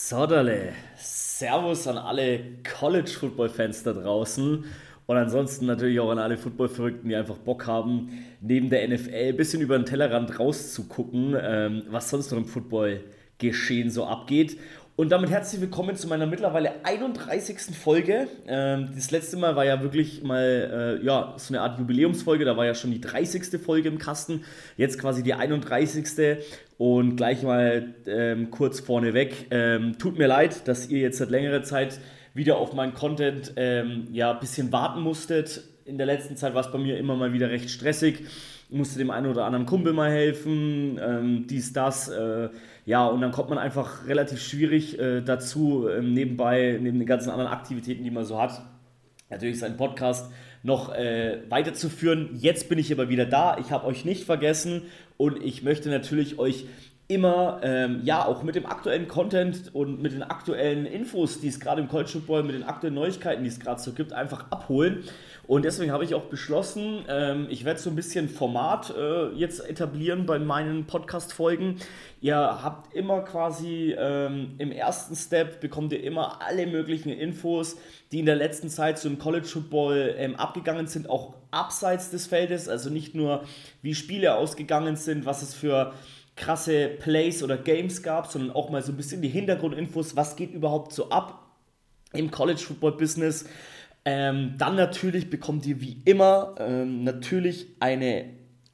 Sodale, Servus an alle College-Football-Fans da draußen und ansonsten natürlich auch an alle Football-Verrückten, die einfach Bock haben, neben der NFL ein bisschen über den Tellerrand rauszugucken, was sonst noch im Football-Geschehen so abgeht. Und damit herzlich willkommen zu meiner mittlerweile 31. Folge. Das letzte Mal war ja wirklich mal so eine Art Jubiläumsfolge, da war ja schon die 30. Folge im Kasten, jetzt quasi die 31. Und gleich mal kurz vorneweg, tut mir leid, dass ihr jetzt seit längerer Zeit wieder auf meinen Content ein bisschen warten musstet. In der letzten Zeit war es bei mir immer mal wieder recht stressig. Ich musste dem einen oder anderen Kumpel mal helfen, dies, das. Und dann kommt man einfach relativ schwierig dazu, nebenbei, neben den ganzen anderen Aktivitäten, die man so hat, natürlich seinen Podcast noch weiterzuführen. Jetzt bin ich aber wieder da. Ich habe euch nicht vergessen und ich möchte natürlich euch immer, auch mit dem aktuellen Content und mit den aktuellen Infos, die es gerade im College Football, mit den aktuellen Neuigkeiten, die es gerade so gibt, einfach abholen. Und deswegen habe ich auch beschlossen, ich werde so ein bisschen Format jetzt etablieren bei meinen Podcast-Folgen. Ihr habt immer quasi im ersten Step bekommt ihr immer alle möglichen Infos, die in der letzten Zeit so im College Football abgegangen sind, auch abseits des Feldes, also nicht nur wie Spiele ausgegangen sind, was es für krasse Plays oder Games gab, sondern auch mal so ein bisschen die Hintergrundinfos, was geht überhaupt so ab im College Football Business. Dann natürlich bekommt ihr wie immer natürlich einen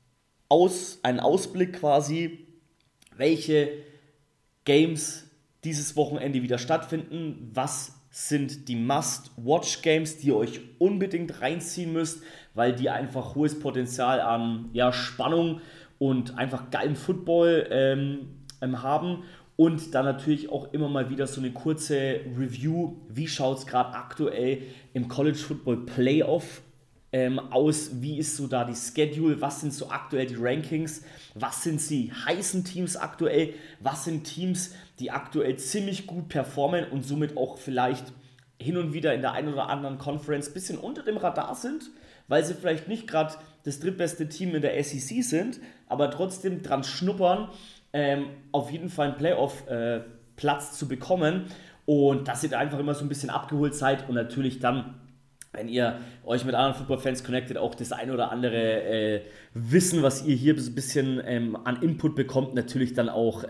Ausblick quasi, welche Games dieses Wochenende wieder stattfinden, was sind die Must-Watch-Games, die ihr euch unbedingt reinziehen müsst, weil die einfach hohes Potenzial an Spannung und einfach geilen Football haben. Und dann natürlich auch immer mal wieder so eine kurze Review, wie schaut es gerade aktuell im College Football Playoff aus, wie ist so da die Schedule, was sind so aktuell die Rankings, was sind die heißen Teams aktuell, was sind Teams, die aktuell ziemlich gut performen und somit auch vielleicht hin und wieder in der einen oder anderen Conference ein bisschen unter dem Radar sind, weil sie vielleicht nicht gerade das drittbeste Team in der SEC sind, aber trotzdem dran schnuppern, auf jeden Fall einen Playoff-Platz zu bekommen und dass ihr da einfach immer so ein bisschen abgeholt seid und natürlich dann, wenn ihr euch mit anderen Football-Fans connectet, auch das ein oder andere Wissen, was ihr hier so ein bisschen an Input bekommt, natürlich dann auch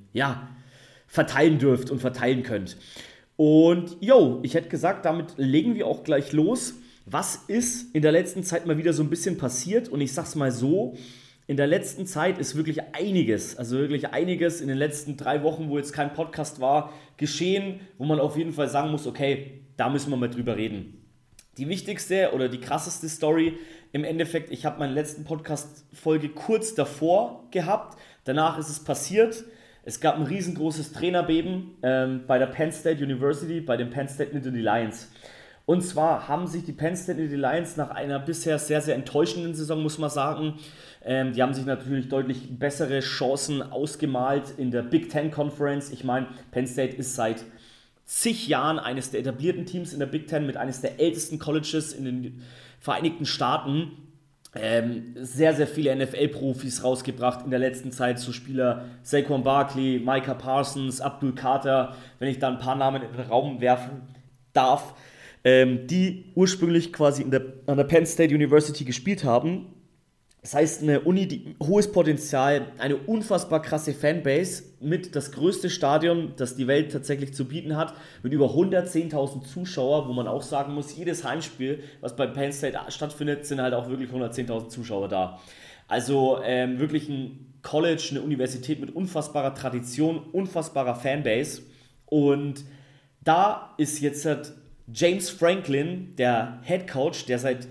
verteilen dürft und verteilen könnt. Und ich hätte gesagt, damit legen wir auch gleich los. Was ist in der letzten Zeit mal wieder so ein bisschen passiert? Und ich sag's mal so, in der letzten Zeit ist wirklich einiges in den letzten 3 Wochen, wo jetzt kein Podcast war, geschehen, wo man auf jeden Fall sagen muss, okay, da müssen wir mal drüber reden. Die wichtigste oder die krasseste Story im Endeffekt, ich habe meine letzten Podcast-Folge kurz davor gehabt, danach ist es passiert. Es gab ein riesengroßes Trainerbeben bei der Penn State University, bei den Penn State Nittany Lions. Und zwar haben sich die Penn State Nittany Lions nach einer bisher sehr, sehr enttäuschenden Saison, muss man sagen, die haben sich natürlich deutlich bessere Chancen ausgemalt in der Big Ten Conference. Ich meine, Penn State ist seit zig Jahren eines der etablierten Teams in der Big Ten mit eines der ältesten Colleges in den Vereinigten Staaten. Sehr, sehr viele NFL-Profis rausgebracht in der letzten Zeit, so Spieler Saquon Barkley, Micah Parsons, Abdul Carter, wenn ich da ein paar Namen in den Raum werfen darf, die ursprünglich quasi an der Penn State University gespielt haben. Das heißt, eine Uni, die hohes Potenzial, eine unfassbar krasse Fanbase mit das größte Stadion, das die Welt tatsächlich zu bieten hat, mit über 110.000 Zuschauer, wo man auch sagen muss, jedes Heimspiel, was bei Penn State stattfindet, sind halt auch wirklich 110.000 Zuschauer da. Also wirklich ein College, eine Universität mit unfassbarer Tradition, unfassbarer Fanbase. Und da ist jetzt James Franklin, der Head Coach, der seit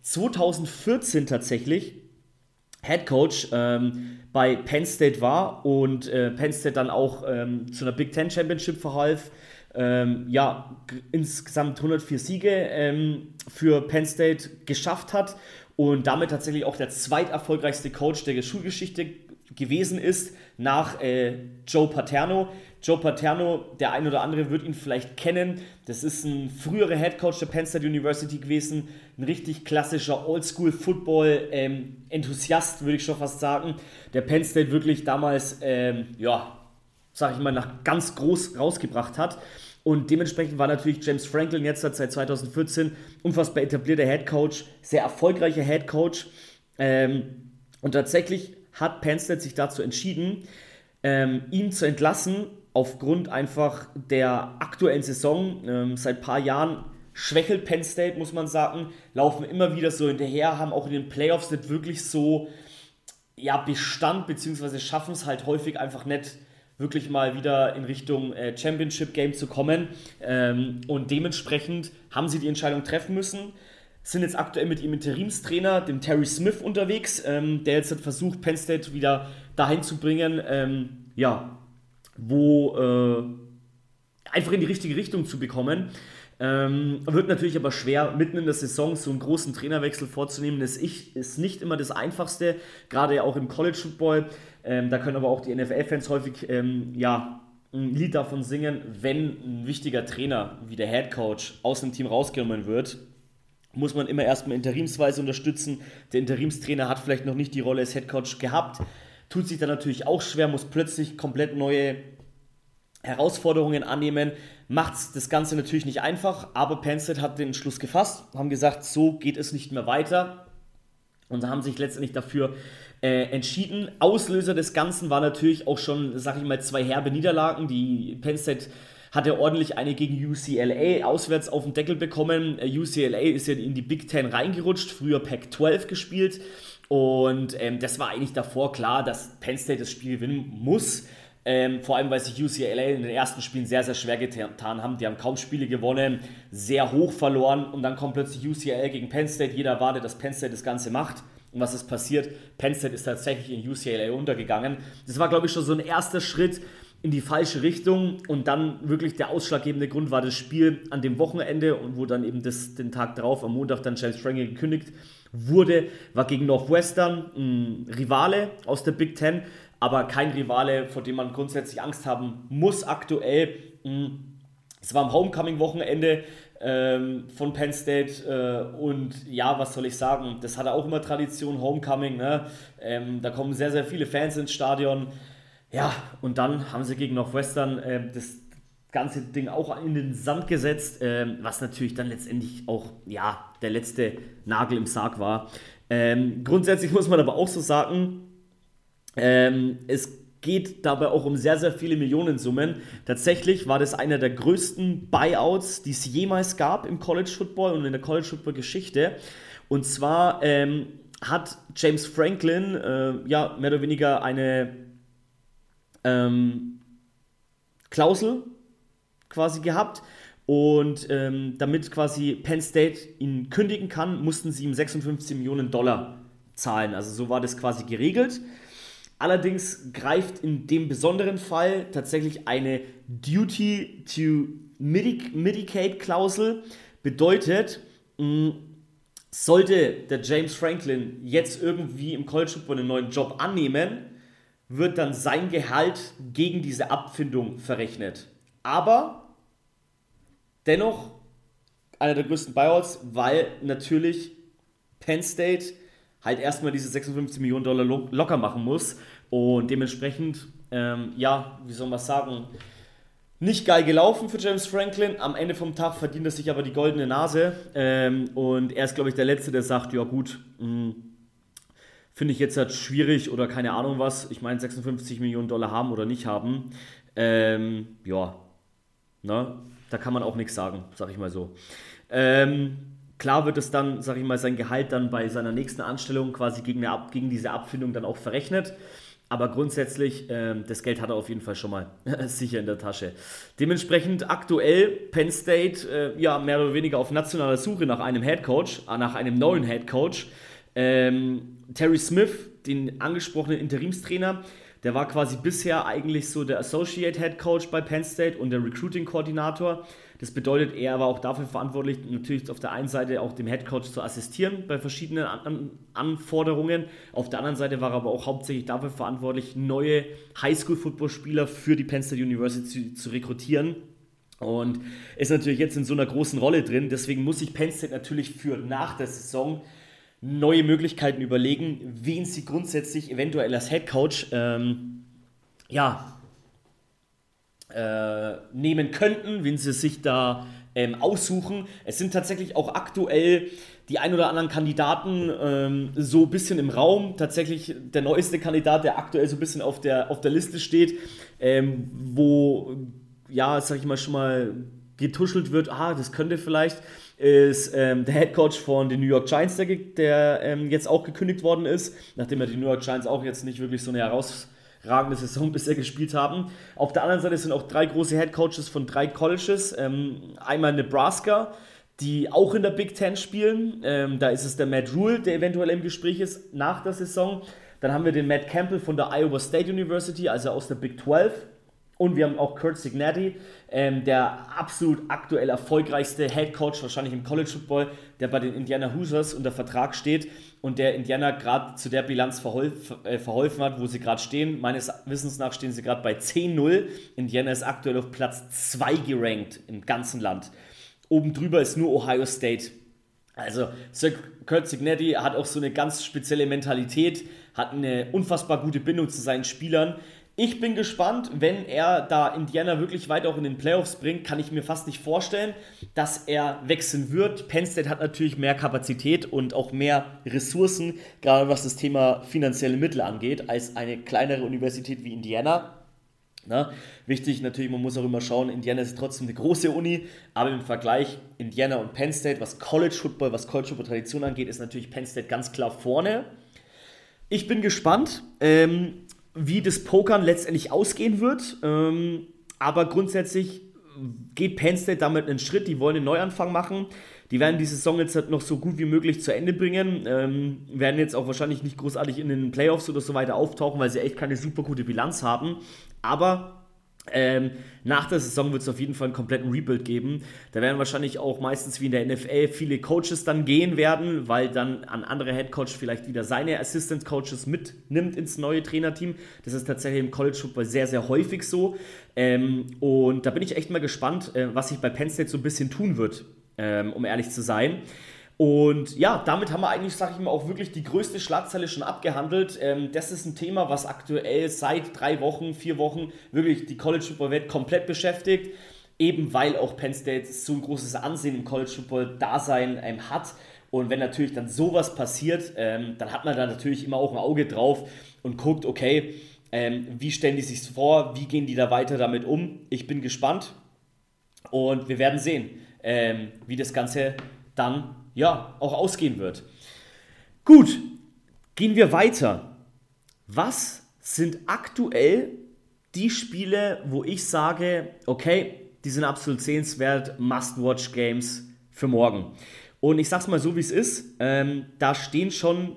2014 tatsächlich Head Coach bei Penn State war und Penn State dann auch zu einer Big Ten Championship verhalf. Insgesamt 104 Siege für Penn State geschafft hat und damit tatsächlich auch der zweiterfolgreichste Coach der Schulgeschichte gewesen ist nach Joe Paterno. Joe Paterno, der ein oder andere wird ihn vielleicht kennen. Das ist ein früherer Headcoach der Penn State University gewesen. Ein richtig klassischer Oldschool-Football-Enthusiast, würde ich schon fast sagen. Der Penn State wirklich damals sag ich mal, nach ganz groß rausgebracht hat. Und dementsprechend war natürlich James Franklin jetzt seit 2014 unfassbar etablierter Headcoach, sehr erfolgreicher Headcoach. Und tatsächlich hat Penn State sich dazu entschieden, ihn zu entlassen, aufgrund einfach der aktuellen Saison. Seit ein paar Jahren schwächelt Penn State, muss man sagen, laufen immer wieder so hinterher, haben auch in den Playoffs nicht wirklich so Bestand, beziehungsweise schaffen es halt häufig einfach nicht, wirklich mal wieder in Richtung Championship Game zu kommen. Und dementsprechend haben sie die Entscheidung treffen müssen. Sind jetzt aktuell mit ihrem Interimstrainer, dem Terry Smith, unterwegs, der jetzt hat versucht, Penn State wieder dahin zu bringen, wo einfach in die richtige Richtung zu bekommen. Wird natürlich aber schwer, mitten in der Saison so einen großen Trainerwechsel vorzunehmen. Das ist nicht immer das Einfachste, gerade auch im College Football. Da können aber auch die NFL-Fans häufig ein Lied davon singen, wenn ein wichtiger Trainer wie der Head Coach aus einem Team rausgenommen wird, muss man immer erstmal interimsweise unterstützen. Der Interimstrainer hat vielleicht noch nicht die Rolle als Head Coach gehabt, tut sich dann natürlich auch schwer, muss plötzlich komplett neue Herausforderungen annehmen, macht das Ganze natürlich nicht einfach, aber Penn State hat den Entschluss gefasst, haben gesagt, so geht es nicht mehr weiter und haben sich letztendlich dafür entschieden. Auslöser des Ganzen war natürlich auch schon, sag ich mal, 2 herbe Niederlagen. Die Penn State hatte ordentlich eine gegen UCLA auswärts auf den Deckel bekommen. UCLA ist ja in die Big Ten reingerutscht, früher Pac-12 gespielt und das war eigentlich davor klar, dass Penn State das Spiel gewinnen muss. Vor allem, weil sich UCLA in den ersten Spielen sehr, sehr schwer getan haben. Die haben kaum Spiele gewonnen, sehr hoch verloren und dann kommt plötzlich UCLA gegen Penn State. Jeder erwartet, dass Penn State das Ganze macht. Und was ist passiert? Penn State ist tatsächlich in UCLA untergegangen. Das war, glaube ich, schon so ein erster Schritt in die falsche Richtung und dann wirklich der ausschlaggebende Grund war das Spiel an dem Wochenende und wo dann eben den Tag drauf, am Montag, dann James Franklin gekündigt wurde, war gegen Northwestern ein Rivale aus der Big Ten, aber kein Rivale, vor dem man grundsätzlich Angst haben muss aktuell. Es war am Homecoming-Wochenende von Penn State und ja, was soll ich sagen, das hatte auch immer Tradition, Homecoming, ne? Da kommen sehr, sehr viele Fans ins Stadion. Ja, und dann haben sie gegen Northwestern das ganze Ding auch in den Sand gesetzt, was natürlich dann letztendlich auch der letzte Nagel im Sarg war. Grundsätzlich muss man aber auch so sagen, es geht dabei auch um sehr, sehr viele Millionensummen. Tatsächlich war das einer der größten Buyouts, die es jemals gab im College Football und in der College Football Geschichte. Und zwar hat James Franklin mehr oder weniger eine Klausel quasi gehabt und damit quasi Penn State ihn kündigen kann, mussten sie ihm $56 Millionen zahlen. Also so war das quasi geregelt. Allerdings greift in dem besonderen Fall tatsächlich eine Duty to Mitigate-Klausel. Bedeutet, sollte der James Franklin jetzt irgendwie im College Football einen neuen Job annehmen, wird dann sein Gehalt gegen diese Abfindung verrechnet. Aber dennoch einer der größten Buyouts, weil natürlich Penn State halt erstmal diese $56 Millionen locker machen muss und dementsprechend, wie soll man sagen, nicht geil gelaufen für James Franklin. Am Ende vom Tag verdient er sich aber die goldene Nase und er ist, glaube ich, der Letzte, der sagt, ja gut, finde ich jetzt halt schwierig oder keine Ahnung was. Ich meine, $56 Millionen haben oder nicht haben. Da kann man auch nichts sagen, sag ich mal so. Klar wird es dann, sag ich mal, sein Gehalt dann bei seiner nächsten Anstellung quasi gegen diese Abfindung dann auch verrechnet. Aber grundsätzlich, das Geld hat er auf jeden Fall schon mal sicher in der Tasche. Dementsprechend aktuell Penn State mehr oder weniger auf nationaler Suche nach einem Headcoach, nach einem neuen Headcoach. Terry Smith, den angesprochenen Interimstrainer, der war quasi bisher eigentlich so der Associate Head Coach bei Penn State und der Recruiting-Koordinator. Das bedeutet, er war auch dafür verantwortlich, natürlich auf der einen Seite auch dem Head Coach zu assistieren bei verschiedenen Anforderungen. Auf der anderen Seite war er aber auch hauptsächlich dafür verantwortlich, neue Highschool-Football-Spieler für die Penn State University zu rekrutieren. Und ist natürlich jetzt in so einer großen Rolle drin. Deswegen muss sich Penn State natürlich für nach der Saison neue Möglichkeiten überlegen, wen sie grundsätzlich eventuell als Headcoach nehmen könnten, wen sie sich da aussuchen. Es sind tatsächlich auch aktuell die ein oder anderen Kandidaten so ein bisschen im Raum. Tatsächlich der neueste Kandidat, der aktuell so ein bisschen auf der Liste steht, wo, ja, sag ich mal, schon mal getuschelt wird, das könnte vielleicht, ist der Headcoach von den New York Giants, der jetzt auch gekündigt worden ist, nachdem ja die New York Giants auch jetzt nicht wirklich so eine herausragende Saison bisher gespielt haben. Auf der anderen Seite sind auch 3 große Headcoaches von 3 Colleges. Einmal Nebraska, die auch in der Big Ten spielen. Da ist es der Matt Rhule, der eventuell im Gespräch ist nach der Saison. Dann haben wir den Matt Campbell von der Iowa State University, also aus der Big 12. Und wir haben auch Curt Cignetti, der absolut aktuell erfolgreichste Head Coach wahrscheinlich im College Football, der bei den Indiana Hoosiers unter Vertrag steht und der Indiana gerade zu der Bilanz verholfen hat, wo sie gerade stehen. Meines Wissens nach stehen sie gerade bei 10-0. Indiana ist aktuell auf Platz 2 gerankt im ganzen Land. Oben drüber ist nur Ohio State. Also Sir Curt Cignetti hat auch so eine ganz spezielle Mentalität, hat eine unfassbar gute Bindung zu seinen Spielern. Ich bin gespannt, wenn er da Indiana wirklich weit auch in den Playoffs bringt, kann ich mir fast nicht vorstellen, dass er wechseln wird. Penn State hat natürlich mehr Kapazität und auch mehr Ressourcen, gerade was das Thema finanzielle Mittel angeht, als eine kleinere Universität wie Indiana. Na, wichtig natürlich, man muss auch immer schauen, Indiana ist trotzdem eine große Uni, aber im Vergleich Indiana und Penn State, was College Football Tradition angeht, ist natürlich Penn State ganz klar vorne. Ich bin gespannt, wie das Pokern letztendlich ausgehen wird. Aber grundsätzlich geht Penn State damit einen Schritt. Die wollen einen Neuanfang machen. Die werden die Saison jetzt halt noch so gut wie möglich zu Ende bringen. Werden jetzt auch wahrscheinlich nicht großartig in den Playoffs oder so weiter auftauchen, weil sie echt keine super gute Bilanz haben. Aber nach der Saison wird es auf jeden Fall einen kompletten Rebuild geben. Da werden wahrscheinlich auch meistens wie in der NFL viele Coaches dann gehen werden, weil dann ein anderer Headcoach vielleicht wieder seine Assistant Coaches mitnimmt ins neue Trainerteam. Das ist tatsächlich im College Football sehr, sehr häufig so. Und da bin ich echt mal gespannt, was sich bei Penn State so ein bisschen tun wird, um ehrlich zu sein. Und ja, damit haben wir eigentlich, sag ich mal, auch wirklich die größte Schlagzeile schon abgehandelt. Das ist ein Thema, was aktuell seit 3 Wochen, 4 Wochen wirklich die College-Football-Welt komplett beschäftigt. Eben weil auch Penn State so ein großes Ansehen im College-Football-Dasein hat. Und wenn natürlich dann sowas passiert, dann hat man da natürlich immer auch ein Auge drauf und guckt, okay, wie stellen die sich vor, wie gehen die da weiter damit um. Ich bin gespannt und wir werden sehen, wie das Ganze dann auch ausgehen wird. Gut, gehen wir weiter. Was sind aktuell die Spiele, wo ich sage, okay, die sind absolut sehenswert, Must-Watch-Games für morgen? Und ich sag's mal so, wie es ist, da steht schon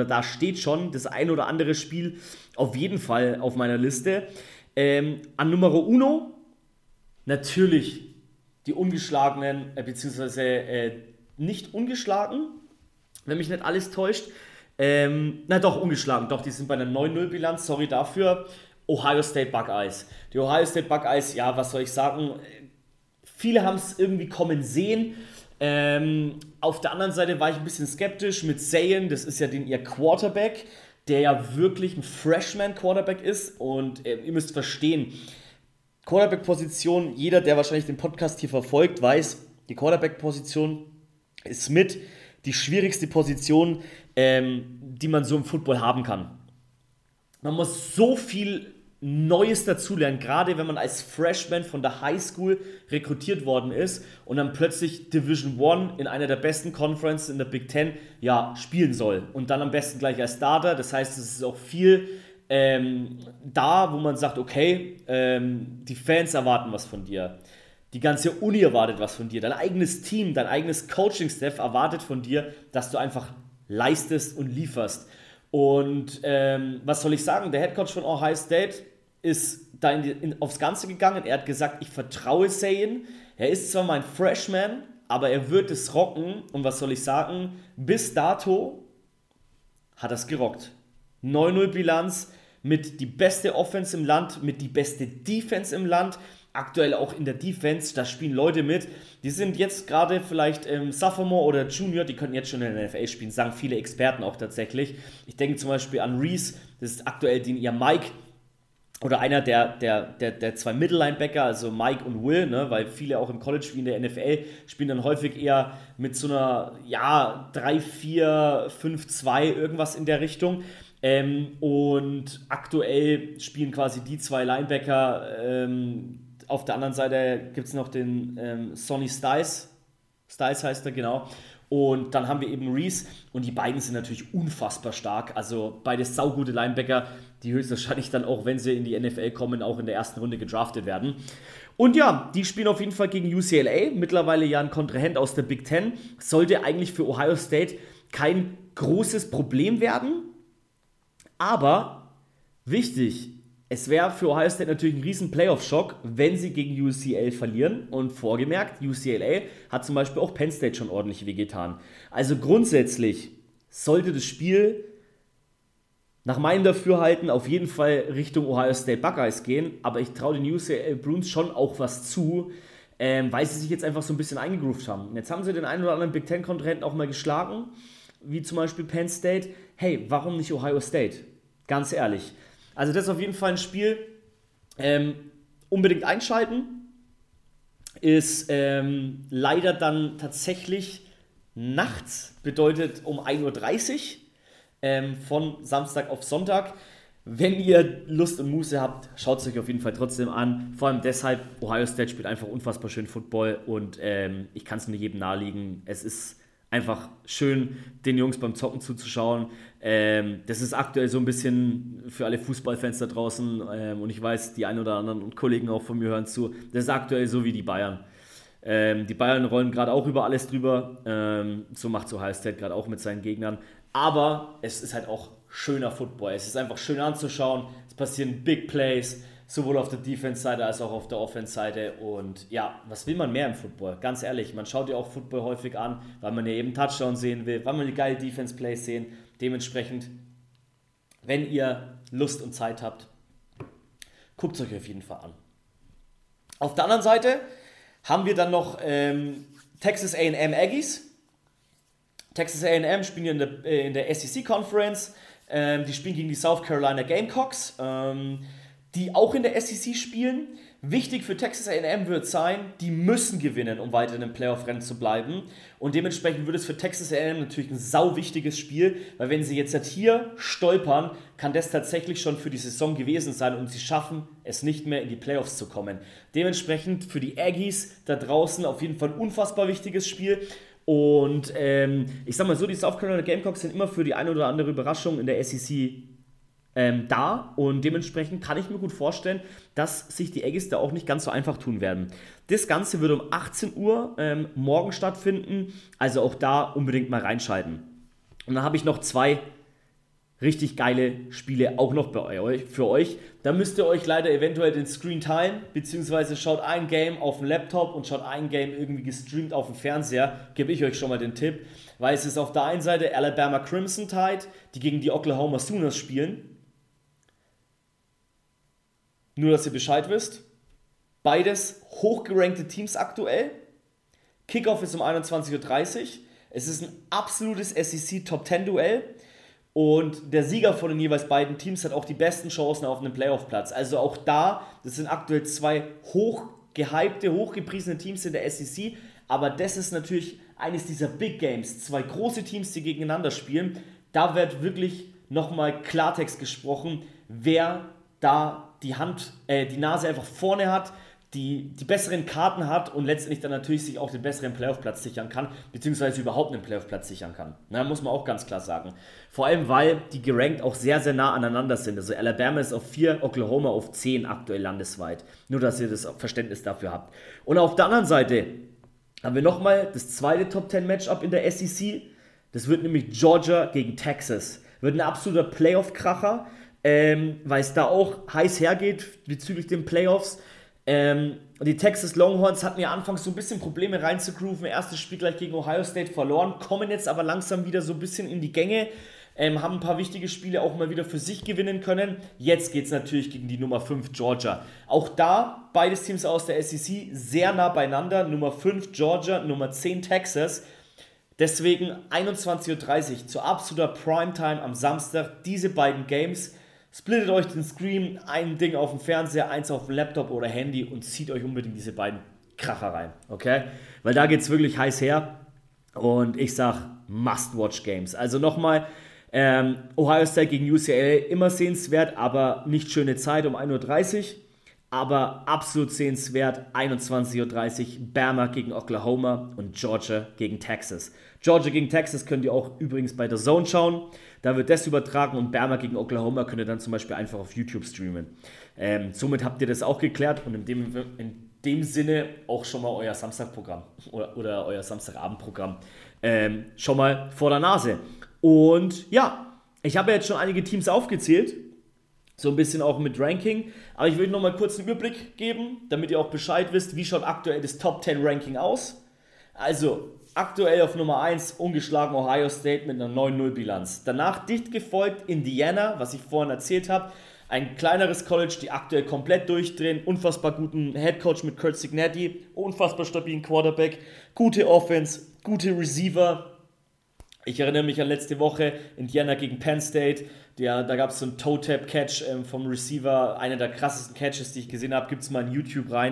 das ein oder andere Spiel auf jeden Fall auf meiner Liste. An Numero Uno natürlich die ungeschlagenen, beziehungsweise nicht ungeschlagen, wenn mich nicht alles täuscht. Ungeschlagen. Doch, die sind bei einer 9-0-Bilanz, sorry dafür. Ohio State Buckeyes. Die Ohio State Buckeyes, ja, was soll ich sagen? Viele haben es irgendwie kommen sehen. Auf der anderen Seite war ich ein bisschen skeptisch mit Zayn, das ist ja ihr Quarterback, der ja wirklich ein Freshman-Quarterback ist. Und ihr müsst verstehen, Quarterback-Position, jeder, der wahrscheinlich den Podcast hier verfolgt, weiß, die Quarterback-Position ist mit die schwierigste Position, die man so im Football haben kann. Man muss so viel Neues dazulernen, gerade wenn man als Freshman von der Highschool rekrutiert worden ist und dann plötzlich Division I in einer der besten Conferences in der Big Ten spielen soll. Und dann am besten gleich als Starter. Das heißt, es ist auch viel da, wo man sagt, okay, die Fans erwarten was von dir. Die ganze Uni erwartet was von dir. Dein eigenes Team, dein eigenes Coaching-Staff erwartet von dir, dass du einfach leistest und lieferst. Und was soll ich sagen? Der Headcoach von Ohio State ist da aufs Ganze gegangen. Er hat gesagt, ich vertraue Zayn. Er ist zwar mein Freshman, aber er wird es rocken. Und was soll ich sagen? Bis dato hat er es gerockt. 9-0-Bilanz mit die beste Offense im Land, mit die beste Defense im Land. Aktuell auch in der Defense, da spielen Leute mit, die sind jetzt gerade vielleicht Sophomore oder Junior, die könnten jetzt schon in der NFL spielen, sagen viele Experten auch tatsächlich. Ich denke zum Beispiel an Reese, das ist aktuell ihr Mike, oder einer der zwei Middle-Linebacker, also Mike und Will, ne, weil viele auch im College wie in der NFL spielen dann häufig eher mit so einer, ja, 3-4-5-2, irgendwas in der Richtung. Und aktuell spielen quasi die zwei Linebacker. Auf der anderen Seite gibt es noch den Sonny Styles. Styles heißt er, genau. Und dann haben wir eben Reese und die beiden sind natürlich unfassbar stark. Also beide saugute Linebacker, die höchstwahrscheinlich dann auch, wenn sie in die NFL kommen, auch in der ersten Runde gedraftet werden. Und ja, die spielen auf jeden Fall gegen UCLA, mittlerweile ja ein Kontrahent aus der Big Ten. Sollte eigentlich für Ohio State kein großes Problem werden. Aber wichtig, es wäre für Ohio State natürlich ein riesen Playoff-Schock, wenn sie gegen UCLA verlieren. Und vorgemerkt, UCLA hat zum Beispiel auch Penn State schon ordentlich wehgetan. Also grundsätzlich sollte das Spiel nach meinem Dafürhalten auf jeden Fall Richtung Ohio State Buckeyes gehen. Aber ich traue den UCLA Bruins schon auch was zu, weil sie sich jetzt einfach so ein bisschen eingegroovt haben. Jetzt haben sie den einen oder anderen Big Ten-Kontrahenten auch mal geschlagen, wie zum Beispiel Penn State. Hey, warum nicht Ohio State? Ganz ehrlich. Also das ist auf jeden Fall ein Spiel, unbedingt einschalten. Ist leider dann tatsächlich nachts, bedeutet um 1:30 Uhr von Samstag auf Sonntag. Wenn ihr Lust und Muße habt, schaut es euch auf jeden Fall trotzdem an. Vor allem deshalb, Ohio State spielt einfach unfassbar schön Football und ich kann es nur jedem nahelegen. Es ist einfach schön, den Jungs beim Zocken zuzuschauen. Das ist aktuell so ein bisschen für alle Fußballfans da draußen und ich weiß, die ein oder anderen Kollegen auch von mir hören zu. Das ist aktuell so wie die Bayern. Die Bayern rollen gerade auch über alles drüber. So macht so Ohio State gerade auch mit seinen Gegnern. Aber es ist halt auch schöner Football. Es ist einfach schön anzuschauen. Es passieren Big Plays, sowohl auf der Defense-Seite als auch auf der Offense-Seite. Und ja, was will man mehr im Football? Ganz ehrlich, man schaut ja auch Football häufig an, weil man ja eben Touchdown sehen will, weil man die geile Defense-Plays sehen. Dementsprechend, wenn ihr Lust und Zeit habt, guckt es euch auf jeden Fall an. Auf der anderen Seite haben wir dann noch Texas A&M Aggies. Texas A&M spielen in der SEC Conference. Die spielen gegen die South Carolina Gamecocks, die auch in der SEC spielen. Wichtig für Texas A&M wird sein, die müssen gewinnen, um weiter in den Playoff-Rennen zu bleiben. Und dementsprechend wird es für Texas A&M natürlich ein sau wichtiges Spiel, weil wenn sie jetzt halt hier stolpern, kann das tatsächlich schon für die Saison gewesen sein und sie schaffen es nicht mehr in die Playoffs zu kommen. Dementsprechend für die Aggies da draußen auf jeden Fall ein unfassbar wichtiges Spiel. Und ich sag mal so, die South Carolina Gamecocks sind immer für die eine oder andere Überraschung in der SEC da und dementsprechend kann ich mir gut vorstellen, dass sich die Aggies da auch nicht ganz so einfach tun werden. Das Ganze wird um 18 Uhr morgen stattfinden, also auch da unbedingt mal reinschalten. Und dann habe ich noch zwei richtig geile Spiele auch noch für euch. Da müsst ihr euch leider eventuell den Screen teilen, beziehungsweise schaut ein Game auf dem Laptop und schaut ein Game irgendwie gestreamt auf dem Fernseher. Gebe ich euch schon mal den Tipp, weil es ist auf der einen Seite Alabama Crimson Tide, die gegen die Oklahoma Sooners spielen. Nur, dass ihr Bescheid wisst. Beides hochgerankte Teams aktuell. Kickoff ist um 21:30 Uhr. Es ist ein absolutes SEC Top 10 Duell. Und der Sieger von den jeweils beiden Teams hat auch die besten Chancen auf einen Playoff-Platz. Also auch da, das sind aktuell zwei hochgehypte, hochgepriesene Teams in der SEC. Aber das ist natürlich eines dieser Big Games. Zwei große Teams, die gegeneinander spielen. Da wird wirklich nochmal Klartext gesprochen, wer da die Nase einfach vorne hat, die besseren Karten hat und letztendlich dann natürlich sich auch den besseren Playoff-Platz sichern kann, beziehungsweise überhaupt einen Playoff-Platz sichern kann. Na, muss man auch ganz klar sagen. Vor allem, weil die gerankt auch sehr, sehr nah aneinander sind. Also Alabama ist auf 4, Oklahoma auf 10 aktuell landesweit. Nur, dass ihr das Verständnis dafür habt. Und auf der anderen Seite haben wir nochmal das zweite Top-10-Matchup in der SEC. Das wird nämlich Georgia gegen Texas. Wird ein absoluter Playoff-Kracher, weil es da auch heiß hergeht bezüglich den Playoffs. Die Texas Longhorns hatten ja anfangs so ein bisschen Probleme reinzugrooven. Erstes Spiel gleich gegen Ohio State verloren, kommen jetzt aber langsam wieder so ein bisschen in die Gänge, haben ein paar wichtige Spiele auch mal wieder für sich gewinnen können. Jetzt geht es natürlich gegen die Nummer 5 Georgia. Auch da, beides Teams aus der SEC, sehr nah beieinander. Nummer 5 Georgia, Nummer 10 Texas. Deswegen 21:30 Uhr zur absoluter Primetime am Samstag. Diese beiden Games splittet euch den Screen, ein Ding auf dem Fernseher, eins auf dem Laptop oder Handy und zieht euch unbedingt diese beiden Kracher rein, okay? Weil da geht es wirklich heiß her und ich sag Must-Watch-Games. Also nochmal, Ohio State gegen UCLA immer sehenswert, aber nicht schöne Zeit um 1:30 Uhr. Aber absolut sehenswert, 21:30 Uhr, Bama gegen Oklahoma und Georgia gegen Texas. Georgia gegen Texas könnt ihr auch übrigens bei der Zone schauen. Da wird das übertragen und Bama gegen Oklahoma könnt ihr dann zum Beispiel einfach auf YouTube streamen. Somit habt ihr das auch geklärt und in dem Sinne auch schon mal euer Samstagprogramm oder euer Samstagabendprogramm schon mal vor der Nase. Und ja, ich habe jetzt schon einige Teams aufgezählt, so ein bisschen auch mit Ranking, aber ich will noch mal kurz einen Überblick geben, damit ihr auch Bescheid wisst, wie schaut aktuell das Top 10 Ranking aus. Also aktuell auf Nummer 1 ungeschlagen Ohio State mit einer 9-0 Bilanz. Danach dicht gefolgt Indiana, was ich vorhin erzählt habe, ein kleineres College, die aktuell komplett durchdrehen, unfassbar guten Headcoach mit Curt Cignetti, unfassbar stabilen Quarterback, gute Offense, gute Receiver. Ich erinnere mich an letzte Woche, Indiana gegen Penn State, da gab es so einen Toe-Tap-Catch vom Receiver, einer der krassesten Catches, die ich gesehen habe, gibt es mal in YouTube rein.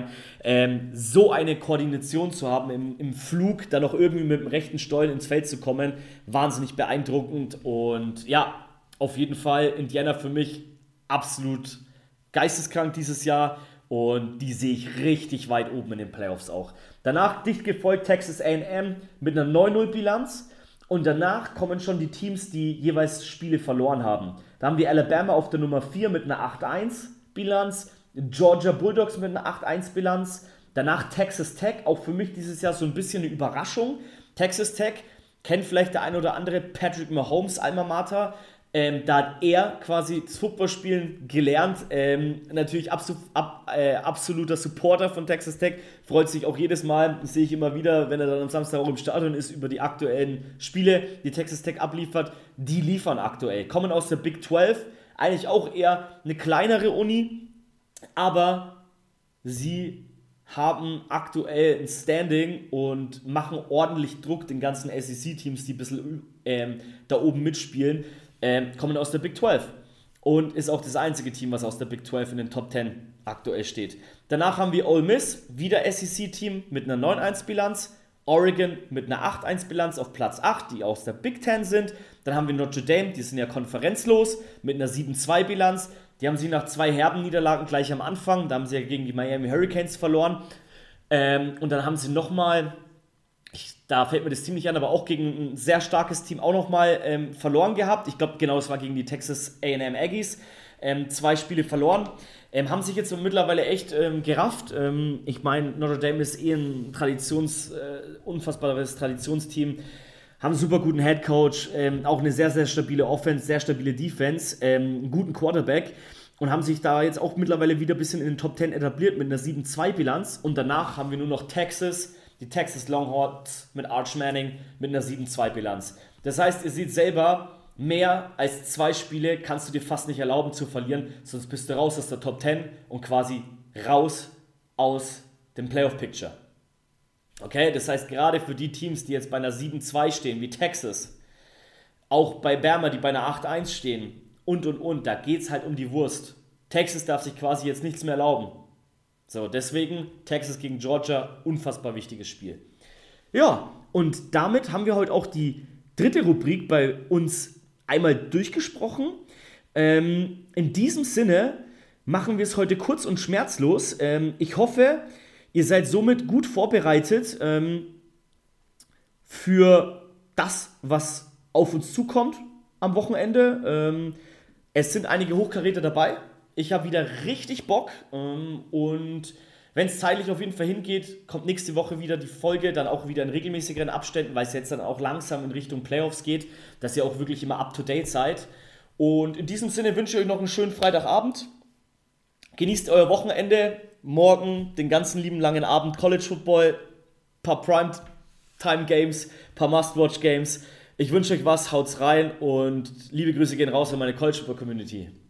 So eine Koordination zu haben im Flug, dann noch irgendwie mit dem rechten Stollen ins Feld zu kommen, wahnsinnig beeindruckend und ja, auf jeden Fall Indiana für mich absolut geisteskrank dieses Jahr und die sehe ich richtig weit oben in den Playoffs auch. Danach dicht gefolgt Texas A&M mit einer 9-0 Bilanz. Und danach kommen schon die Teams, die jeweils Spiele verloren haben. Da haben wir Alabama auf der Nummer 4 mit einer 8-1 Bilanz, Georgia Bulldogs mit einer 8-1 Bilanz, danach Texas Tech, auch für mich dieses Jahr so ein bisschen eine Überraschung. Texas Tech kennt vielleicht der ein oder andere Patrick Mahomes Alma Mater. Da hat er quasi das Footballspielen gelernt. Natürlich absoluter Supporter von Texas Tech. Freut sich auch jedes Mal, das sehe ich immer wieder, wenn er dann am Samstag auch im Stadion ist, über die aktuellen Spiele, die Texas Tech abliefert. Die liefern aktuell. Kommen aus der Big 12. Eigentlich auch eher eine kleinere Uni. Aber sie haben aktuell ein Standing und machen ordentlich Druck den ganzen SEC-Teams, die ein bisschen da oben mitspielen. Kommen aus der Big 12 und ist auch das einzige Team, was aus der Big 12 in den Top 10 aktuell steht. Danach haben wir Ole Miss, wieder SEC-Team mit einer 9-1 Bilanz, Oregon mit einer 8-1 Bilanz auf Platz 8, die aus der Big 10 sind. Dann haben wir Notre Dame, die sind ja konferenzlos, mit einer 7-2 Bilanz. Die haben sie nach 2 herben Niederlagen gleich am Anfang, da haben sie ja gegen die Miami Hurricanes verloren. Und dann haben sie nochmal, da fällt mir das Team nicht an, aber auch gegen ein sehr starkes Team auch nochmal verloren gehabt. Ich glaube, genau, es war gegen die Texas A&M Aggies. 2 Spiele verloren. Haben sich jetzt mittlerweile echt gerafft. Ich meine, Notre Dame ist ein unfassbares Traditionsteam. Haben einen super guten Headcoach, auch eine sehr, sehr stabile Offense, sehr stabile Defense, einen guten Quarterback. Und haben sich da jetzt auch mittlerweile wieder ein bisschen in den Top 10 etabliert mit einer 7-2 Bilanz. Und danach haben wir nur noch Texas, die Texas Longhorns mit Arch Manning mit einer 7-2 Bilanz. Das heißt, ihr seht selber, mehr als 2 Spiele kannst du dir fast nicht erlauben zu verlieren, sonst bist du raus aus der Top 10 und quasi raus aus dem Playoff-Picture. Okay, das heißt, gerade für die Teams, die jetzt bei einer 7-2 stehen, wie Texas, auch bei Bama, die bei einer 8-1 stehen und, da geht es halt um die Wurst. Texas darf sich quasi jetzt nichts mehr erlauben. So, deswegen Texas gegen Georgia, unfassbar wichtiges Spiel. Ja, und damit haben wir heute auch die 3. Rubrik bei uns einmal durchgesprochen. In diesem Sinne machen wir es heute kurz und schmerzlos. Ich hoffe, ihr seid somit gut vorbereitet für das, was auf uns zukommt am Wochenende. Es sind einige Hochkaräter dabei. Ich habe wieder richtig Bock und wenn es zeitlich auf jeden Fall hingeht, kommt nächste Woche wieder die Folge, dann auch wieder in regelmäßigeren Abständen, weil es jetzt dann auch langsam in Richtung Playoffs geht, dass ihr auch wirklich immer up-to-date seid. Und in diesem Sinne wünsche ich euch noch einen schönen Freitagabend. Genießt euer Wochenende, morgen den ganzen lieben langen Abend College Football, paar Primetime-Games, paar Must-Watch-Games. Ich wünsche euch was, haut's rein und liebe Grüße gehen raus an meine College Football Community.